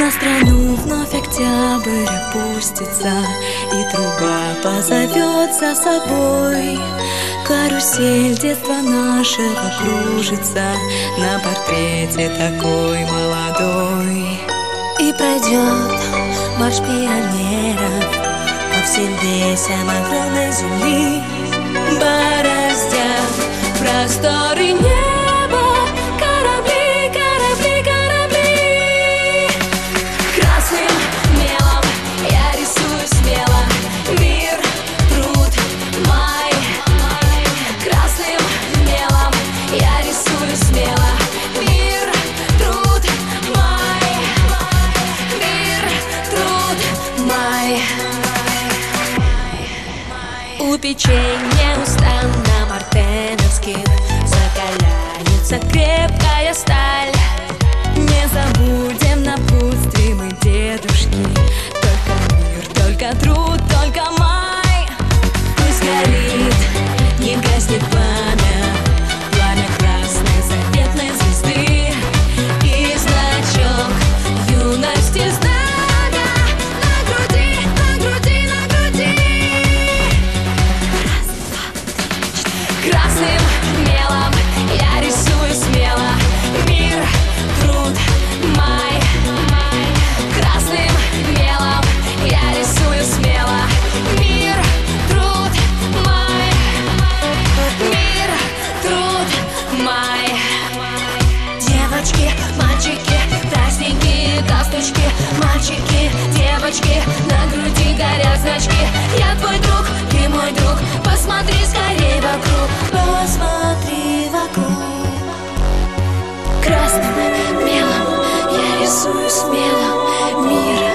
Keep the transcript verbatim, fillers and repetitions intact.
На страну вновь октябрь опустится, и труба позовет за собой. Карусель детства нашего кружится на портрете такой молодой. И пройдет марш пионеров по всем весям огромной земли, бороздят просторы неба корабли, корабли, корабли. Красным мелом я рисую смело мир, труд, май. Красным мелом я рисую смело мир, труд, май. Мир, труд, май. У печей неустанно мартеновских закаляется крепкая сталь. Не забудем напутствие мы, дедушки. Только мир, только труд, только май. Пусть горит, не гаснет пламя, пламя красной заветной звезды. И значок юности знамя на груди, на груди, на груди. Красным мелом я рисую смело мир, труд, май. Красным мелом я рисую смело мир, труд, май. Мир, труд, май. Девочки, мальчики, праздники, галстучки. Мальчики, девочки, на груди горят значки. Я твой друг, ты мой друг, посмотри скорей вокруг. Посмотри вокруг. Красным мелом я рисую смело мир,